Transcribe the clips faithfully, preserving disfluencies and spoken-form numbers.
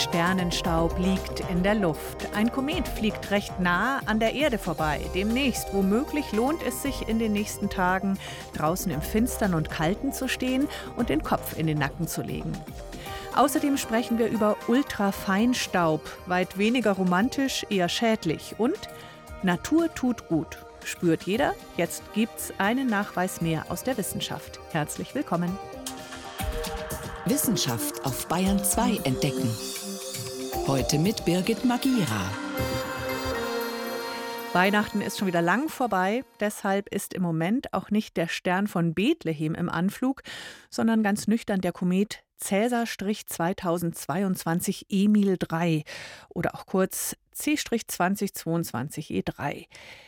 Sternenstaub liegt in der Luft. Ein Komet fliegt recht nah an der Erde vorbei. Demnächst, womöglich, lohnt es sich in den nächsten Tagen, draußen im Finstern und Kalten zu stehen und den Kopf in den Nacken zu legen. Außerdem sprechen wir über Ultrafeinstaub, weit weniger romantisch, eher schädlich. Und Natur tut gut. Spürt jeder? Jetzt gibt's einen Nachweis mehr aus der Wissenschaft. Herzlich willkommen. Wissenschaft auf Bayern zwei entdecken. Heute mit Birgit Magira. Weihnachten ist schon wieder lang vorbei. Deshalb ist im Moment auch nicht der Stern von Bethlehem im Anflug, sondern ganz nüchtern der Komet Cäsar zweitausendzweiundzwanzig Emil drei oder auch kurz C zwanzig zweiundzwanzig E drei.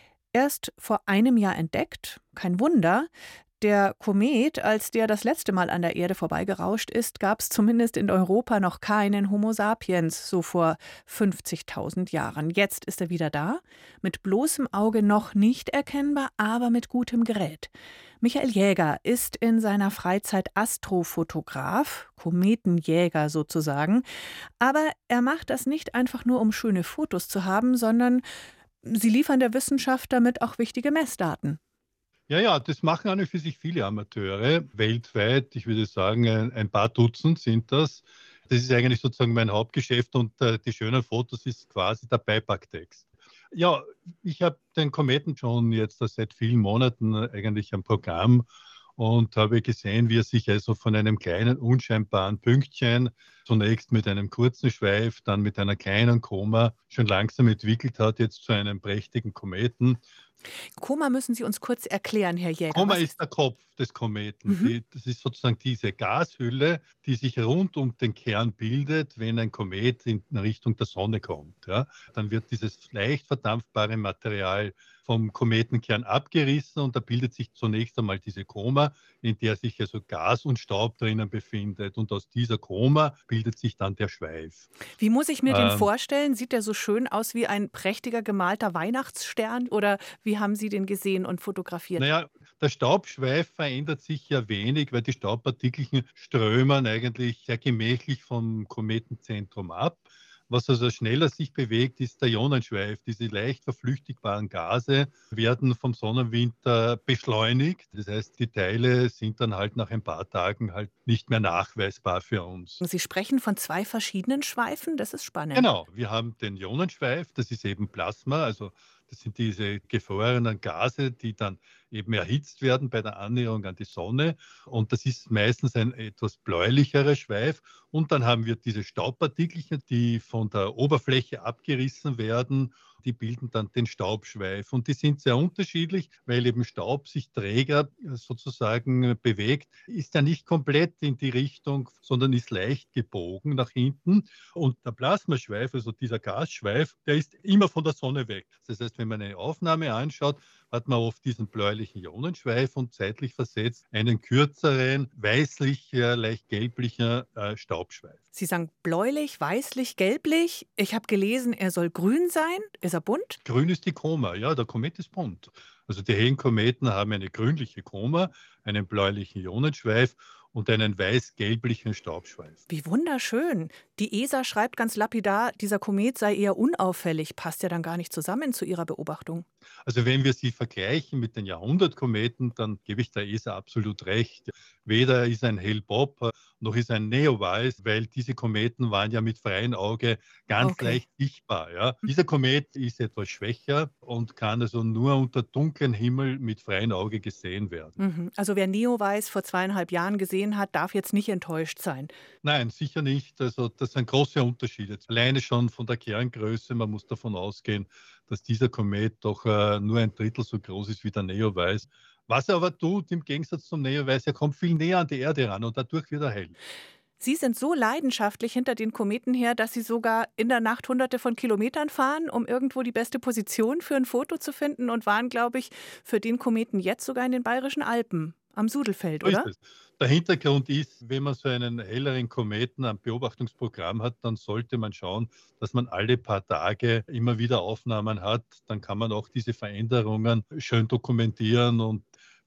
Erst vor einem Jahr entdeckt, kein Wunder. Der Komet, als der das letzte Mal an der Erde vorbeigerauscht ist, gab es zumindest in Europa noch keinen Homo sapiens, so vor fünfzigtausend Jahren. Jetzt ist er wieder da, mit bloßem Auge noch nicht erkennbar, aber mit gutem Gerät. Michael Jäger ist in seiner Freizeit Astrofotograf, Kometenjäger sozusagen. Aber er macht das nicht einfach nur, um schöne Fotos zu haben, sondern sie liefern der Wissenschaft damit auch wichtige Messdaten. Ja, ja, das machen an und für sich viele Amateure weltweit. Ich würde sagen, ein, ein paar Dutzend sind das. Das ist eigentlich sozusagen mein Hauptgeschäft und äh, die schönen Fotos ist quasi der Beipacktext. Ja, ich habe den Kometen schon jetzt seit vielen Monaten eigentlich am Programm und habe gesehen, wie er sich also von einem kleinen, unscheinbaren Pünktchen zunächst mit einem kurzen Schweif, dann mit einer kleinen Koma schon langsam entwickelt hat, jetzt zu einem prächtigen Kometen. Koma müssen Sie uns kurz erklären, Herr Jäger. Koma Was ist der Kopf des Kometen. Mhm. Die, das ist sozusagen diese Gashülle, die sich rund um den Kern bildet, wenn ein Komet in Richtung der Sonne kommt. Ja. Dann wird dieses leicht verdampfbare Material vom Kometenkern abgerissen und da bildet sich zunächst einmal diese Koma, in der sich also Gas und Staub drinnen befindet. Und aus dieser Koma bildet sich dann der Schweif. Wie muss ich mir den Ähm, vorstellen? Sieht der so schön aus wie ein prächtiger gemalter Weihnachtsstern oder wie haben Sie den gesehen und fotografiert? Naja, der Staubschweif verändert sich ja wenig, weil die Staubpartikelchen strömen eigentlich sehr gemächlich vom Kometenzentrum ab. Was also schneller sich bewegt, ist der Ionenschweif. Diese leicht verflüchtigbaren Gase werden vom Sonnenwind äh, beschleunigt. Das heißt, die Teile sind dann halt nach ein paar Tagen halt nicht mehr nachweisbar für uns. Sie sprechen von zwei verschiedenen Schweifen, das ist spannend. Genau, wir haben den Ionenschweif, das ist eben Plasma, also das sind diese gefrorenen Gase, die dann eben erhitzt werden bei der Annäherung an die Sonne. Und das ist meistens ein etwas bläulicherer Schweif. Und dann haben wir diese Staubpartikelchen, die von der Oberfläche abgerissen werden. Die bilden dann den Staubschweif. Und die sind sehr unterschiedlich, weil eben Staub sich träger sozusagen bewegt. Ist ja nicht komplett in die Richtung, sondern ist leicht gebogen nach hinten. Und der Plasmaschweif, also dieser Gasschweif, der ist immer von der Sonne weg. Das heißt, wenn man eine Aufnahme anschaut, hat man oft diesen bläulichen Ionenschweif und zeitlich versetzt einen kürzeren, weißlich, äh, leicht gelblicher äh, Staubschweif. Sie sagen bläulich, weißlich, gelblich. Ich habe gelesen, er soll grün sein. Ist er bunt? Grün ist die Koma, ja, der Komet ist bunt. Also die hellen Kometen haben eine grünliche Koma, einen bläulichen Ionenschweif und einen weiß-gelblichen Staubschweif. Wie wunderschön. Die E S A schreibt ganz lapidar, dieser Komet sei eher unauffällig. Passt ja dann gar nicht zusammen zu Ihrer Beobachtung. Also wenn wir sie vergleichen mit den Jahrhundertkometen, dann gebe ich der E S A absolut recht. Weder ist ein Hale-Bopp noch ist ein Neowise, weil diese Kometen waren ja mit freiem Auge ganz Okay. leicht sichtbar. Ja. Dieser Komet ist etwas schwächer und kann also nur unter dunklem Himmel mit freiem Auge gesehen werden. Mhm. Also wer Neowise vor zweieinhalb Jahren gesehen hat, darf jetzt nicht enttäuscht sein. Nein, sicher nicht. Also das sind große Unterschiede. Alleine schon von der Kerngröße. Man muss davon ausgehen, dass dieser Komet doch äh, nur ein Drittel so groß ist wie der Neowise. Was er aber tut, im Gegensatz zum Neowise, er kommt viel näher an die Erde ran und dadurch wird er hell. Sie sind so leidenschaftlich hinter den Kometen her, dass Sie sogar in der Nacht hunderte von Kilometern fahren, um irgendwo die beste Position für ein Foto zu finden und waren, glaube ich, für den Kometen jetzt sogar in den Bayerischen Alpen. Am Sudelfeld, So ist oder? es. Der Hintergrund ist, wenn man so einen helleren Kometen am Beobachtungsprogramm hat, dann sollte man schauen, dass man alle paar Tage immer wieder Aufnahmen hat. Dann kann man auch diese Veränderungen schön dokumentieren und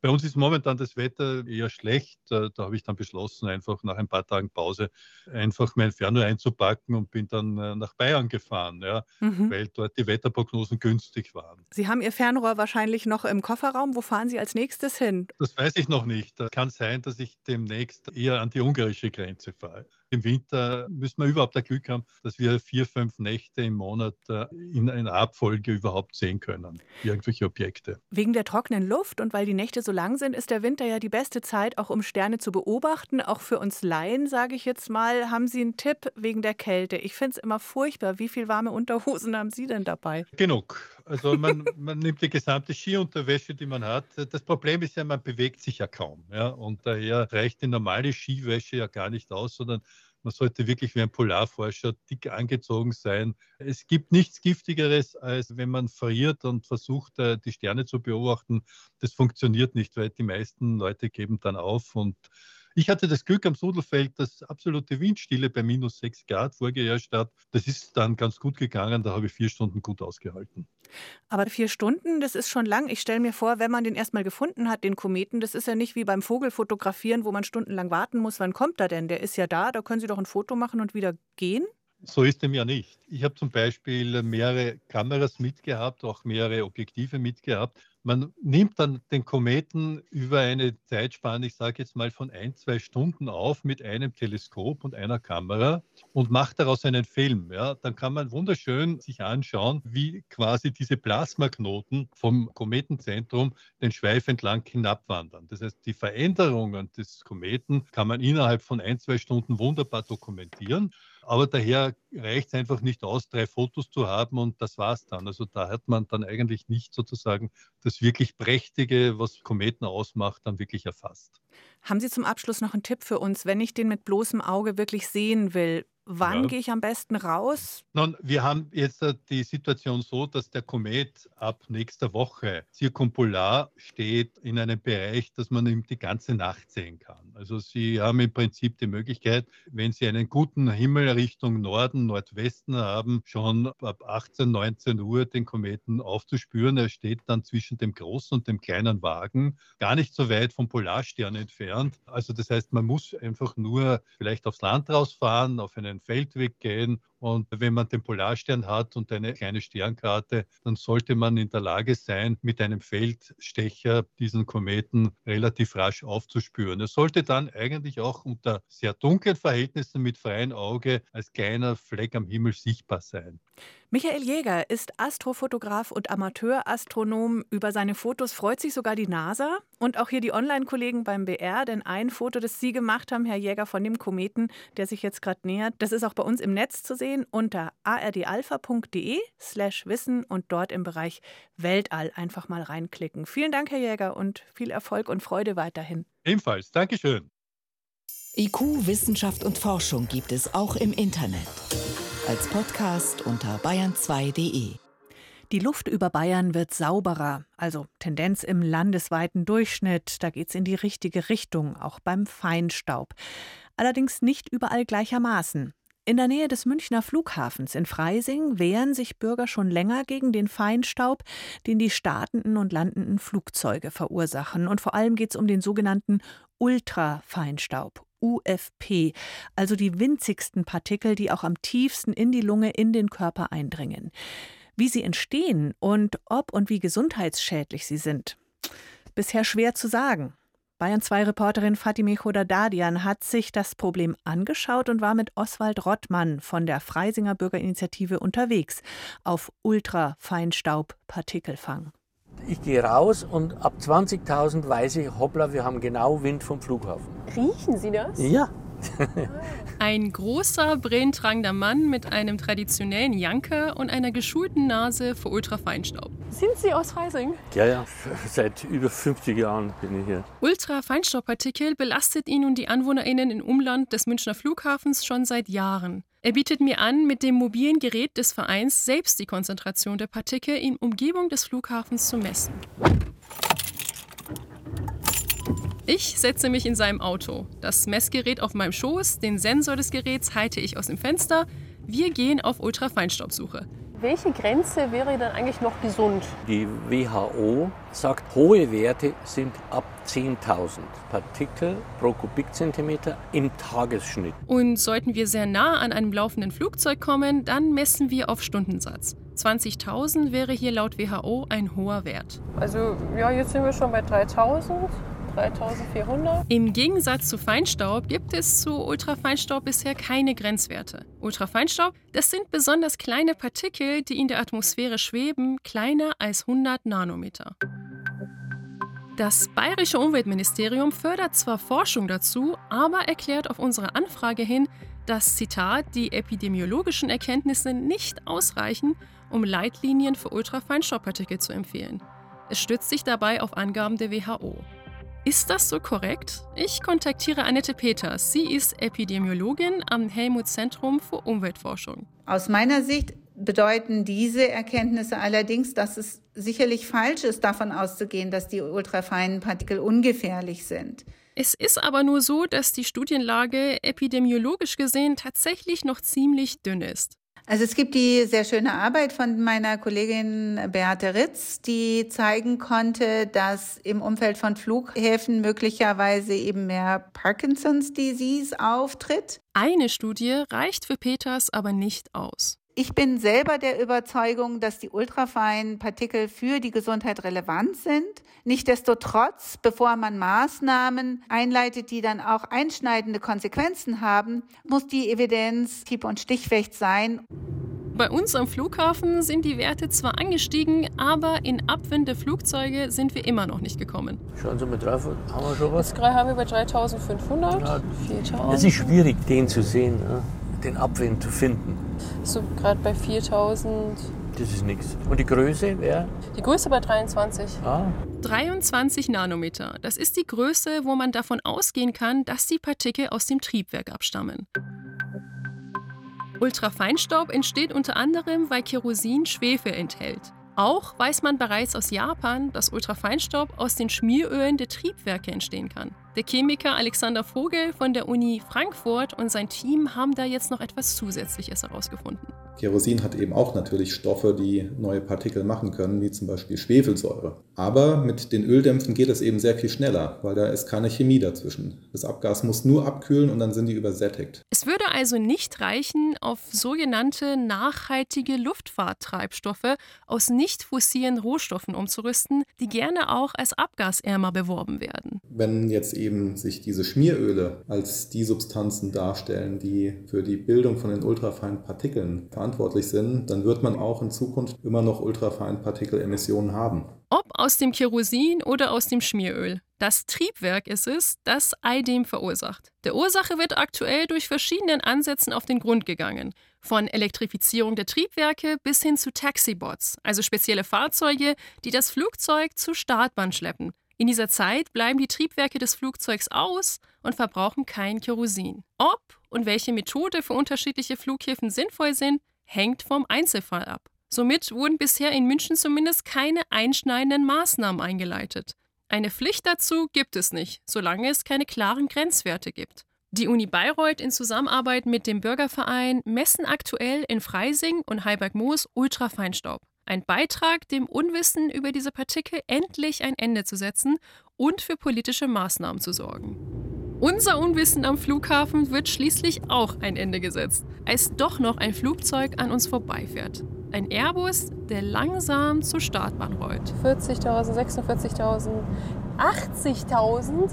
Bei uns ist momentan das Wetter eher schlecht. Da, da habe ich dann beschlossen, einfach nach ein paar Tagen Pause einfach mein Fernrohr einzupacken und bin dann äh, nach Bayern gefahren, ja, Mhm. weil dort die Wetterprognosen günstig waren. Sie haben Ihr Fernrohr wahrscheinlich noch im Kofferraum. Wo fahren Sie als nächstes hin? Das weiß ich noch nicht. Da kann sein, dass ich demnächst eher an die ungarische Grenze fahre. Im Winter müssen wir überhaupt das Glück haben, dass wir vier, fünf Nächte im Monat äh, in einer Abfolge überhaupt sehen können, irgendwelche Objekte. Wegen der trockenen Luft und weil die Nächte so lang sind, ist der Winter ja die beste Zeit, auch um Sterne zu beobachten. Auch für uns Laien, sage ich jetzt mal. Haben Sie einen Tipp wegen der Kälte? Ich finde es immer furchtbar. Wie viel warme Unterhosen haben Sie denn dabei? Genug. Also man, man nimmt die gesamte Skiunterwäsche, die man hat. Das Problem ist ja, man bewegt sich ja kaum. Ja? Und daher reicht die normale Skiwäsche ja gar nicht aus, sondern man sollte wirklich wie ein Polarforscher dick angezogen sein. Es gibt nichts Giftigeres, als wenn man friert und versucht, äh, die Sterne zu beobachten. Das funktioniert nicht, weil die meisten Leute geben dann auf. Und ich hatte das Glück am Sudelfeld, dass absolute Windstille bei minus sechs Grad vorgeherrscht hat. Das ist dann ganz gut gegangen. Da habe ich vier Stunden gut ausgehalten. Aber vier Stunden, das ist schon lang. Ich stelle mir vor, wenn man den erstmal gefunden hat, den Kometen, das ist ja nicht wie beim Vogelfotografieren, wo man stundenlang warten muss. Wann kommt er denn? Der ist ja da, da können Sie doch ein Foto machen und wieder gehen. So ist dem ja nicht. Ich habe zum Beispiel mehrere Kameras mitgehabt, auch mehrere Objektive mitgehabt. Man nimmt dann den Kometen über eine Zeitspanne, ich sage jetzt mal von ein, zwei Stunden auf mit einem Teleskop und einer Kamera und macht daraus einen Film. Ja, dann kann man wunderschön sich anschauen, wie quasi diese Plasmaknoten vom Kometenzentrum den Schweif entlang hinabwandern. Das heißt, die Veränderungen des Kometen kann man innerhalb von ein, zwei Stunden wunderbar dokumentieren. Aber daher reicht es einfach nicht aus, drei Fotos zu haben und das war's dann. Also da hat man dann eigentlich nicht sozusagen das wirklich Prächtige, was Kometen ausmacht, dann wirklich erfasst. Haben Sie zum Abschluss noch einen Tipp für uns, wenn ich den mit bloßem Auge wirklich sehen will? Wann Ja. gehe ich am besten raus? Nun, wir haben jetzt äh, die Situation so, dass der Komet ab nächster Woche zirkumpolar steht in einem Bereich, dass man ihm die ganze Nacht sehen kann. Also Sie haben im Prinzip die Möglichkeit, wenn Sie einen guten Himmel Richtung Norden, Nordwesten haben, schon ab achtzehn, neunzehn Uhr den Kometen aufzuspüren. Er steht dann zwischen dem großen und dem kleinen Wagen, gar nicht so weit vom Polarstern entfernt. Also das heißt, man muss einfach nur vielleicht aufs Land rausfahren, auf einen Feldweg gehen. Und wenn man den Polarstern hat und eine kleine Sternkarte, dann sollte man in der Lage sein, mit einem Feldstecher diesen Kometen relativ rasch aufzuspüren. Er sollte dann eigentlich auch unter sehr dunklen Verhältnissen mit freiem Auge als kleiner Fleck am Himmel sichtbar sein. Michael Jäger ist Astrofotograf und Amateurastronom. Über seine Fotos freut sich sogar die NASA und auch hier die Online-Kollegen beim B R, denn ein Foto, das Sie gemacht haben, Herr Jäger, von dem Kometen, der sich jetzt gerade nähert, das ist auch bei uns im Netz zu sehen unter ardalpha.de slash wissen und dort im Bereich Weltall einfach mal reinklicken. Vielen Dank, Herr Jäger, und viel Erfolg und Freude weiterhin. Ebenfalls, Dankeschön. I Q, Wissenschaft und Forschung gibt es auch im Internet. Als Podcast unter bayern zwei punkt de. Die Luft über Bayern wird sauberer, also Tendenz im landesweiten Durchschnitt. Da geht es in die richtige Richtung, auch beim Feinstaub. Allerdings nicht überall gleichermaßen. In der Nähe des Münchner Flughafens in Freising wehren sich Bürger schon länger gegen den Feinstaub, den die startenden und landenden Flugzeuge verursachen. Und vor allem geht es um den sogenannten Ultrafeinstaub. U F P, also die winzigsten Partikel, die auch am tiefsten in die Lunge, in den Körper eindringen. Wie sie entstehen und ob und wie gesundheitsschädlich sie sind, bisher schwer zu sagen. Bayern zwei Reporterin Fatime Chodadadian hat sich das Problem angeschaut und war mit Oswald Rottmann von der Freisinger Bürgerinitiative unterwegs auf Ultrafeinstaub-Partikelfang. Ich gehe raus und ab zwanzigtausend weiß ich, hoppla, wir haben genau Wind vom Flughafen. Riechen Sie das? Ja. Ein großer, brillentragender Mann mit einem traditionellen Janker und einer geschulten Nase für Ultrafeinstaub. Sind Sie aus Freising? Ja, ja. Seit über fünfzig Jahren bin ich hier. Ultrafeinstaubpartikel belastet ihn und die AnwohnerInnen im Umland des Münchner Flughafens schon seit Jahren. Er bietet mir an, mit dem mobilen Gerät des Vereins selbst die Konzentration der Partikel in Umgebung des Flughafens zu messen. Ich setze mich in seinem Auto. Das Messgerät auf meinem Schoß, den Sensor des Geräts halte ich aus dem Fenster. Wir gehen auf Ultrafeinstaubsuche. welche Grenze wäre dann eigentlich noch gesund? Die W H O sagt, hohe Werte sind ab zehntausend Partikel pro Kubikzentimeter im Tagesschnitt. Und sollten wir sehr nah an einem laufenden Flugzeug kommen, dann messen wir auf Stundensatz. zwanzigtausend wäre hier laut W H O ein hoher Wert. Also ja, jetzt sind wir schon bei dreitausend. dreitausendvierhundert. Im Gegensatz zu Feinstaub gibt es zu Ultrafeinstaub bisher keine Grenzwerte. Ultrafeinstaub, das sind besonders kleine Partikel, die in der Atmosphäre schweben, kleiner als hundert Nanometer. Das Bayerische Umweltministerium fördert zwar Forschung dazu, aber erklärt auf unsere Anfrage hin, dass, Zitat, die epidemiologischen Erkenntnisse nicht ausreichen, um Leitlinien für Ultrafeinstaubpartikel zu empfehlen. Es stützt sich dabei auf Angaben der W H O. Ist das so korrekt? Ich kontaktiere Annette Peters. Sie ist Epidemiologin am Helmholtz-Zentrum für Umweltforschung. Aus meiner Sicht bedeuten diese Erkenntnisse allerdings, dass es sicherlich falsch ist, davon auszugehen, dass die ultrafeinen Partikel ungefährlich sind. Es ist aber nur so, dass die Studienlage epidemiologisch gesehen tatsächlich noch ziemlich dünn ist. Also es gibt die sehr schöne Arbeit von meiner Kollegin Beate Ritz, die zeigen konnte, dass im Umfeld von Flughäfen möglicherweise eben mehr Parkinson's Disease auftritt. Eine Studie reicht für Peters aber nicht aus. Ich bin selber der Überzeugung, dass die ultrafeinen Partikel für die Gesundheit relevant sind. Nichtsdestotrotz, bevor man Maßnahmen einleitet, die dann auch einschneidende Konsequenzen haben, muss die Evidenz hieb- und stichfest sein. Bei uns am Flughafen sind die Werte zwar angestiegen, aber in abwinde Flugzeuge sind wir immer noch nicht gekommen. Schauen Sie mal drauf, haben wir schon was? Jetzt gerade haben wir bei dreitausendfünfhundert, Ja, viertausend. es ist schwierig, den zu sehen, ne? Den Abwind zu finden. So gerade bei viertausend. Das ist nichts. Und die Größe wäre? Die Größe bei dreiundzwanzig. Ah. dreiundzwanzig Nanometer. Das ist die Größe, wo man davon ausgehen kann, dass die Partikel aus dem Triebwerk abstammen. Ultrafeinstaub entsteht unter anderem, weil Kerosin Schwefel enthält. Auch weiß man bereits aus Japan, dass Ultrafeinstaub aus den Schmierölen der Triebwerke entstehen kann. Der Chemiker Alexander Vogel von der Uni Frankfurt und sein Team haben da jetzt noch etwas Zusätzliches herausgefunden. Kerosin hat eben auch natürlich Stoffe, die neue Partikel machen können, wie zum Beispiel Schwefelsäure. Aber mit den Öldämpfen geht es eben sehr viel schneller, weil da ist keine Chemie dazwischen. Das Abgas muss nur abkühlen und dann sind die übersättigt. Es würde also nicht reichen, auf sogenannte nachhaltige Luftfahrttreibstoffe aus nicht fossilen Rohstoffen umzurüsten, die gerne auch als abgasärmer beworben werden. Wenn jetzt eben sich diese Schmieröle als die Substanzen darstellen, die für die Bildung von den ultrafeinen Partikeln verantwortlich sind, dann wird man auch in Zukunft immer noch ultrafeine Partikelemissionen haben. Ob aus dem Kerosin oder aus dem Schmieröl. Das Triebwerk ist es, das all dem verursacht. Der Ursache wird aktuell durch verschiedenen Ansätzen auf den Grund gegangen. Von Elektrifizierung der Triebwerke bis hin zu Taxibots, also spezielle Fahrzeuge, die das Flugzeug zur Startbahn schleppen. In dieser Zeit bleiben die Triebwerke des Flugzeugs aus und verbrauchen kein Kerosin. Ob und welche Methode für unterschiedliche Flughäfen sinnvoll sind, hängt vom Einzelfall ab. Somit wurden bisher in München zumindest keine einschneidenden Maßnahmen eingeleitet. Eine Pflicht dazu gibt es nicht, solange es keine klaren Grenzwerte gibt. Die Uni Bayreuth in Zusammenarbeit mit dem Bürgerverein messen aktuell in Freising und Heiberg-Moos Ultrafeinstaub. Ein Beitrag, dem Unwissen über diese Partikel endlich ein Ende zu setzen und für politische Maßnahmen zu sorgen. Unser Unwissen am Flughafen wird schließlich auch ein Ende gesetzt, als doch noch ein Flugzeug an uns vorbeifährt. Ein Airbus, der langsam zur Startbahn rollt. vierzigtausend, sechsundvierzigtausend, achtzigtausend,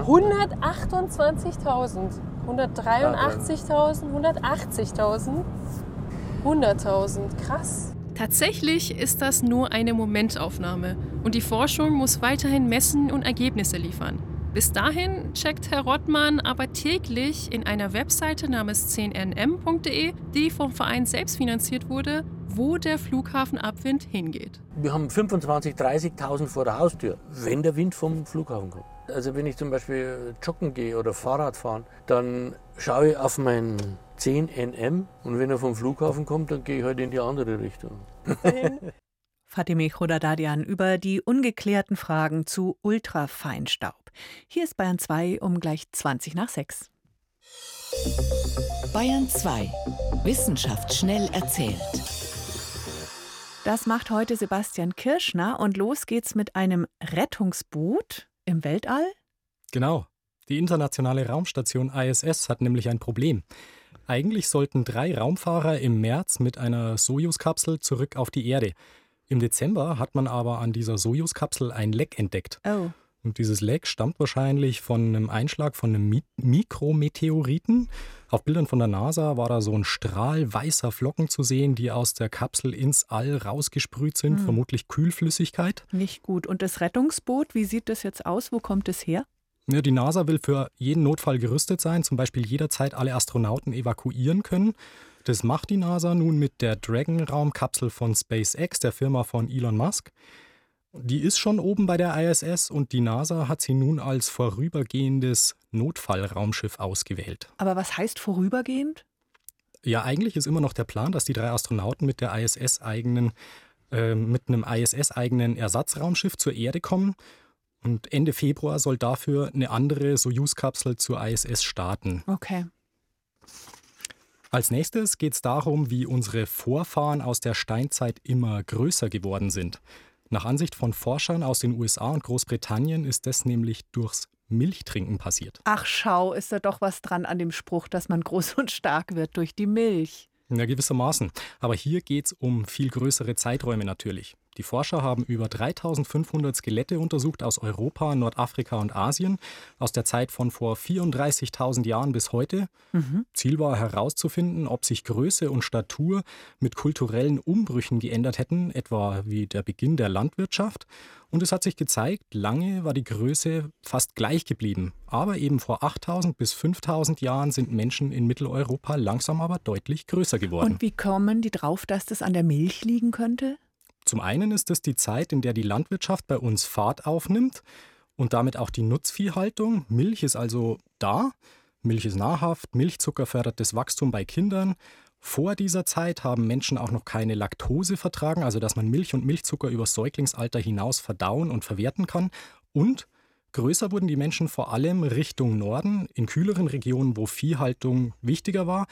hundertachtundzwanzigtausend, hundertdreiundachtzigtausend, hundertachtzigtausend, hunderttausend. Krass. Tatsächlich ist das nur eine Momentaufnahme und die Forschung muss weiterhin messen und Ergebnisse liefern. Bis dahin checkt Herr Rottmann aber täglich in einer Webseite namens zehn N M punkt de, die vom Verein selbst finanziert wurde, wo der Flughafenabwind hingeht. Wir haben fünfundzwanzigtausend, dreißigtausend vor der Haustür, wenn der Wind vom Flughafen kommt. Also wenn ich zum Beispiel joggen gehe oder Fahrrad fahren, dann schaue ich auf meinen zehn N M und wenn er vom Flughafen kommt, dann gehe ich halt in die andere Richtung. Fatime Khodadadian über die ungeklärten Fragen zu Ultrafeinstaub. Hier ist Bayern zwei um gleich zwanzig nach sechs. Bayern zwei. Wissenschaft schnell erzählt. Das macht heute Sebastian Kirschner und los geht's mit einem Rettungsboot im Weltall. Genau. Die internationale Raumstation I S S hat nämlich ein Problem. Eigentlich sollten drei Raumfahrer im März mit einer Sojus-Kapsel zurück auf die Erde. Im Dezember hat man aber an dieser Sojus-Kapsel ein Leck entdeckt. Oh. Und dieses Leck stammt wahrscheinlich von einem Einschlag von einem Mi- Mikrometeoriten. Auf Bildern von der NASA war da so ein Strahl weißer Flocken zu sehen, die aus der Kapsel ins All rausgesprüht sind, Hm. vermutlich Kühlflüssigkeit. Nicht gut. Und das Rettungsboot, wie sieht das jetzt aus? Wo kommt es her? Ja, die NASA will für jeden Notfall gerüstet sein, zum Beispiel jederzeit alle Astronauten evakuieren können. Das macht die NASA nun mit der Dragon-Raumkapsel von SpaceX, der Firma von Elon Musk. Die ist schon oben bei der I S S und die NASA hat sie nun als vorübergehendes Notfallraumschiff ausgewählt. Aber was heißt vorübergehend? Ja, eigentlich ist immer noch der Plan, dass die drei Astronauten mit der I S S-eigenen, äh, mit einem I S S-eigenen Ersatzraumschiff zur Erde kommen. Und Ende Februar soll dafür eine andere Sojus-Kapsel zur I S S starten. Okay. Als nächstes geht es darum, wie unsere Vorfahren aus der Steinzeit immer größer geworden sind. Nach Ansicht von Forschern aus den U S A und Großbritannien ist das nämlich durchs Milchtrinken passiert. Ach schau, ist da doch was dran an dem Spruch, dass man groß und stark wird durch die Milch. Ja, gewissermaßen. Aber hier geht es um viel größere Zeiträume natürlich. Die Forscher haben über dreitausendfünfhundert Skelette untersucht aus Europa, Nordafrika und Asien, aus der Zeit von vor vierunddreißigtausend Jahren bis heute. Mhm. Ziel war herauszufinden, ob sich Größe und Statur mit kulturellen Umbrüchen geändert hätten, etwa wie der Beginn der Landwirtschaft. Und es hat sich gezeigt, lange war die Größe fast gleich geblieben. Aber eben vor achttausend bis fünftausend Jahren sind Menschen in Mitteleuropa langsam aber deutlich größer geworden. Und wie kommen die drauf, dass das an der Milch liegen könnte? Zum einen ist es die Zeit, in der die Landwirtschaft bei uns Fahrt aufnimmt und damit auch die Nutzviehhaltung. Milch ist also da, Milch ist nahrhaft, Milchzucker fördert das Wachstum bei Kindern. Vor dieser Zeit haben Menschen auch noch keine Laktose vertragen, also dass man Milch und Milchzucker über das Säuglingsalter hinaus verdauen und verwerten kann. Und größer wurden die Menschen vor allem Richtung Norden, in kühleren Regionen, wo Viehhaltung wichtiger war,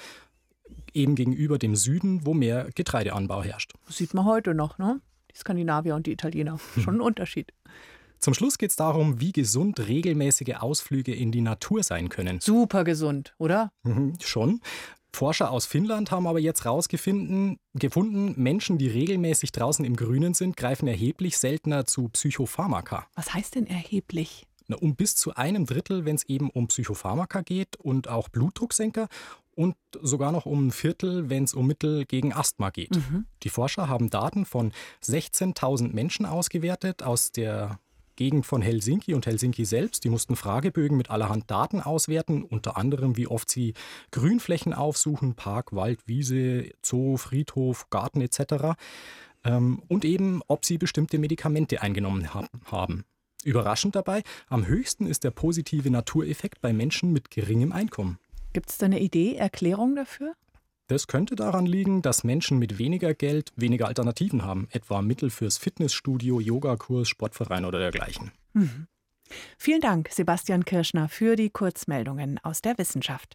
eben gegenüber dem Süden, wo mehr Getreideanbau herrscht. Das sieht man heute noch, ne? Die Skandinavier und die Italiener. Schon ein Unterschied. Zum Schluss geht es darum, wie gesund regelmäßige Ausflüge in die Natur sein können. Super gesund, oder? Mhm, schon. Forscher aus Finnland haben aber jetzt herausgefunden, gefunden, Menschen, die regelmäßig draußen im Grünen sind, greifen erheblich seltener zu Psychopharmaka. Was heißt denn erheblich? Na, um bis zu einem Drittel, wenn es eben um Psychopharmaka geht und auch Blutdrucksenker. Und sogar noch um ein Viertel, wenn es um Mittel gegen Asthma geht. Mhm. Die Forscher haben Daten von sechzehntausend Menschen ausgewertet aus der Gegend von Helsinki und Helsinki selbst. Die mussten Fragebögen mit allerhand Daten auswerten, unter anderem, wie oft sie Grünflächen aufsuchen, Park, Wald, Wiese, Zoo, Friedhof, Garten et cetera. Ähm, und eben, ob sie bestimmte Medikamente eingenommen haben. Überraschend dabei, am höchsten ist der positive Natureffekt bei Menschen mit geringem Einkommen. Gibt es da eine Idee, Erklärung dafür? Das könnte daran liegen, dass Menschen mit weniger Geld weniger Alternativen haben, etwa Mittel fürs Fitnessstudio, Yogakurs, Sportverein oder dergleichen. Mhm. Vielen Dank, Sebastian Kirschner, für die Kurzmeldungen aus der Wissenschaft.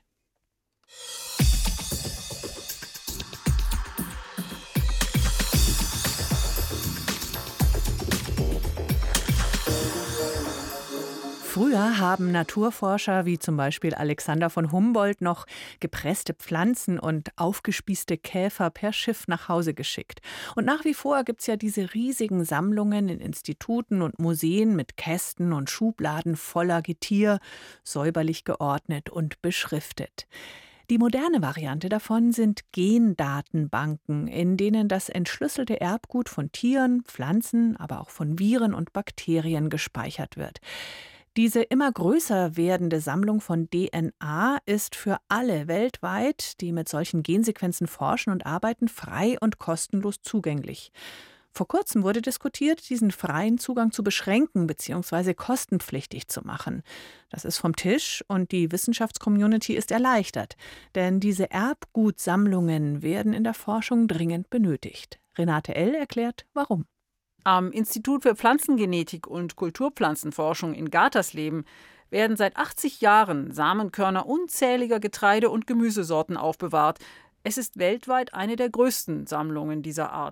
Früher haben Naturforscher wie zum Beispiel Alexander von Humboldt noch gepresste Pflanzen und aufgespießte Käfer per Schiff nach Hause geschickt. Und nach wie vor gibt es ja diese riesigen Sammlungen in Instituten und Museen mit Kästen und Schubladen voller Getier, säuberlich geordnet und beschriftet. Die moderne Variante davon sind Gendatenbanken, in denen das entschlüsselte Erbgut von Tieren, Pflanzen, aber auch von Viren und Bakterien gespeichert wird. Diese immer größer werdende Sammlung von D N A ist für alle weltweit, die mit solchen Gensequenzen forschen und arbeiten, frei und kostenlos zugänglich. Vor kurzem wurde diskutiert, diesen freien Zugang zu beschränken bzw. kostenpflichtig zu machen. Das ist vom Tisch und die Wissenschaftscommunity ist erleichtert, denn diese Erbgutsammlungen werden in der Forschung dringend benötigt. Renate L. erklärt, warum. Am Institut für Pflanzengenetik und Kulturpflanzenforschung in Gatersleben werden seit achtzig Jahren Samenkörner unzähliger Getreide- und Gemüsesorten aufbewahrt. Es ist weltweit eine der größten Sammlungen dieser Art.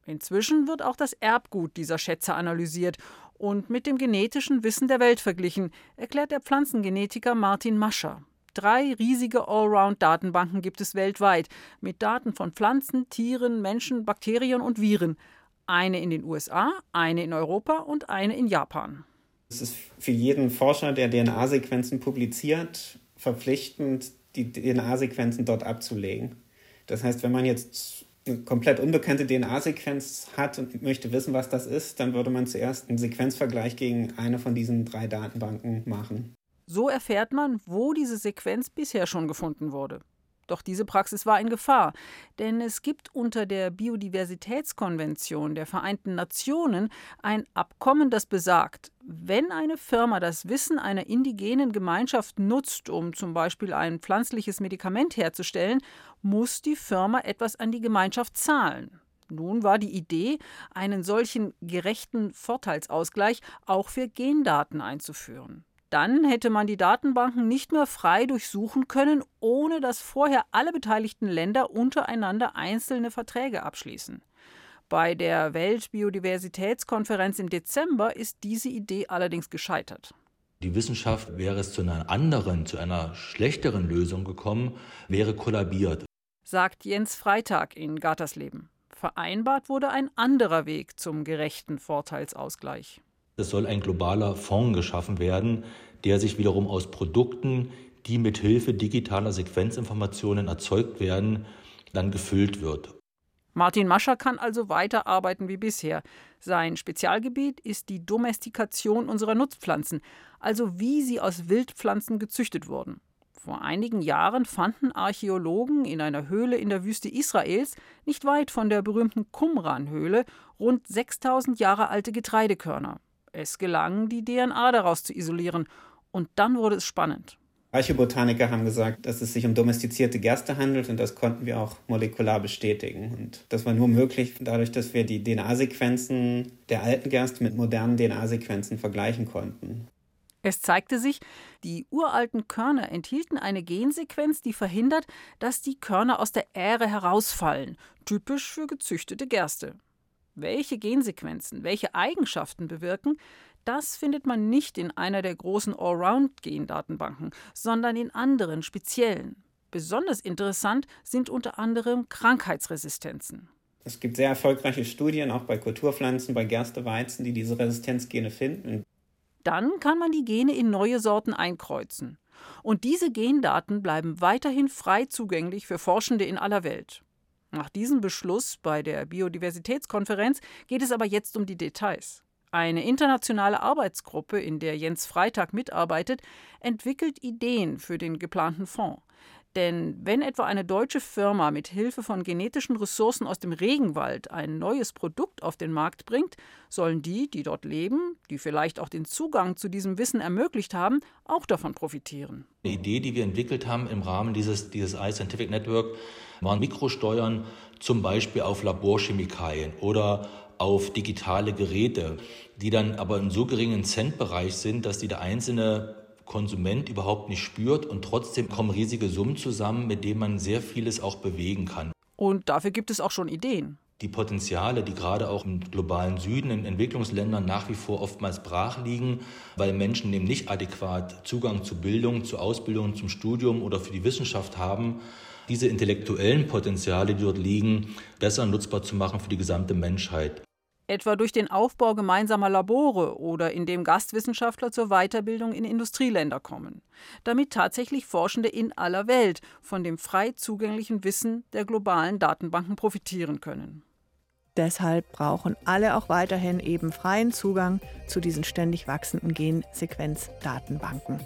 Inzwischen wird auch das Erbgut dieser Schätze analysiert und mit dem genetischen Wissen der Welt verglichen, erklärt der Pflanzengenetiker Martin Mascher. Drei riesige Allround-Datenbanken gibt es weltweit mit Daten von Pflanzen, Tieren, Menschen, Bakterien und Viren. Eine in den U S A, eine in Europa und eine in Japan. Es ist für jeden Forscher, der D N A-Sequenzen publiziert, verpflichtend, die D N A-Sequenzen dort abzulegen. Das heißt, wenn man jetzt eine komplett unbekannte D N A-Sequenz hat und möchte wissen, was das ist, dann würde man zuerst einen Sequenzvergleich gegen eine von diesen drei Datenbanken machen. So erfährt man, wo diese Sequenz bisher schon gefunden wurde. Doch diese Praxis war in Gefahr, denn es gibt unter der Biodiversitätskonvention der Vereinten Nationen ein Abkommen, das besagt, wenn eine Firma das Wissen einer indigenen Gemeinschaft nutzt, um zum Beispiel ein pflanzliches Medikament herzustellen, muss die Firma etwas an die Gemeinschaft zahlen. Nun war die Idee, einen solchen gerechten Vorteilsausgleich auch für Gendaten einzuführen. Dann hätte man die Datenbanken nicht mehr frei durchsuchen können, ohne dass vorher alle beteiligten Länder untereinander einzelne Verträge abschließen. Bei der Weltbiodiversitätskonferenz im Dezember ist diese Idee allerdings gescheitert. Die Wissenschaft, wäre es zu einer anderen, zu einer schlechteren Lösung gekommen, wäre kollabiert. Sagt Jens Freitag in Gatersleben. Vereinbart wurde ein anderer Weg zum gerechten Vorteilsausgleich. Es soll ein globaler Fonds geschaffen werden, der sich wiederum aus Produkten, die mit Hilfe digitaler Sequenzinformationen erzeugt werden, dann gefüllt wird. Martin Mascher kann also weiterarbeiten wie bisher. Sein Spezialgebiet ist die Domestikation unserer Nutzpflanzen, also wie sie aus Wildpflanzen gezüchtet wurden. Vor einigen Jahren fanden Archäologen in einer Höhle in der Wüste Israels, nicht weit von der berühmten Qumran-Höhle, rund sechstausend Jahre alte Getreidekörner. Es gelang, die D N A daraus zu isolieren. Und dann wurde es spannend. Archäobotaniker haben gesagt, dass es sich um domestizierte Gerste handelt und das konnten wir auch molekular bestätigen. Und das war nur möglich dadurch, dass wir die D N A-Sequenzen der alten Gerste mit modernen D N A-Sequenzen vergleichen konnten. Es zeigte sich, die uralten Körner enthielten eine Gensequenz, die verhindert, dass die Körner aus der Ähre herausfallen, typisch für gezüchtete Gerste. Welche Gensequenzen, welche Eigenschaften bewirken, das findet man nicht in einer der großen Allround-Gendatenbanken, sondern in anderen, speziellen. Besonders interessant sind unter anderem Krankheitsresistenzen. Es gibt sehr erfolgreiche Studien, auch bei Kulturpflanzen, bei Gerste, Weizen, die diese Resistenzgene finden. Dann kann man die Gene in neue Sorten einkreuzen. Und diese Gendaten bleiben weiterhin frei zugänglich für Forschende in aller Welt. Nach diesem Beschluss bei der Biodiversitätskonferenz geht es aber jetzt um die Details. Eine internationale Arbeitsgruppe, in der Jens Freitag mitarbeitet, entwickelt Ideen für den geplanten Fonds. Denn wenn etwa eine deutsche Firma mit Hilfe von genetischen Ressourcen aus dem Regenwald ein neues Produkt auf den Markt bringt, sollen die, die dort leben, die vielleicht auch den Zugang zu diesem Wissen ermöglicht haben, auch davon profitieren. Eine Idee, die wir entwickelt haben im Rahmen dieses, dieses iScientific Network, waren Mikrosteuern, zum Beispiel auf Laborchemikalien oder auf digitale Geräte, die dann aber in so geringen Centbereich sind, dass die der einzelne Konsument überhaupt nicht spürt und trotzdem kommen riesige Summen zusammen, mit denen man sehr vieles auch bewegen kann. Und dafür gibt es auch schon Ideen. Die Potenziale, die gerade auch im globalen Süden, in Entwicklungsländern nach wie vor oftmals brach liegen, weil Menschen eben nicht adäquat Zugang zu Bildung, zu Ausbildung, zum Studium oder für die Wissenschaft haben, diese intellektuellen Potenziale, die dort liegen, besser nutzbar zu machen für die gesamte Menschheit. Etwa durch den Aufbau gemeinsamer Labore oder indem Gastwissenschaftler zur Weiterbildung in Industrieländer kommen, damit tatsächlich Forschende in aller Welt von dem frei zugänglichen Wissen der globalen Datenbanken profitieren können. Deshalb brauchen alle auch weiterhin eben freien Zugang zu diesen ständig wachsenden Gensequenzdatenbanken.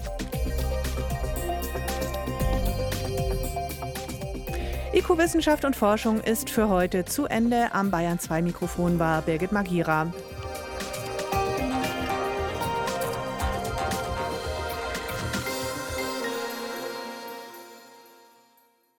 I Q Wissenschaft und Forschung ist für heute zu Ende. Am Bayern zwei Mikrofon war Birgit Magira.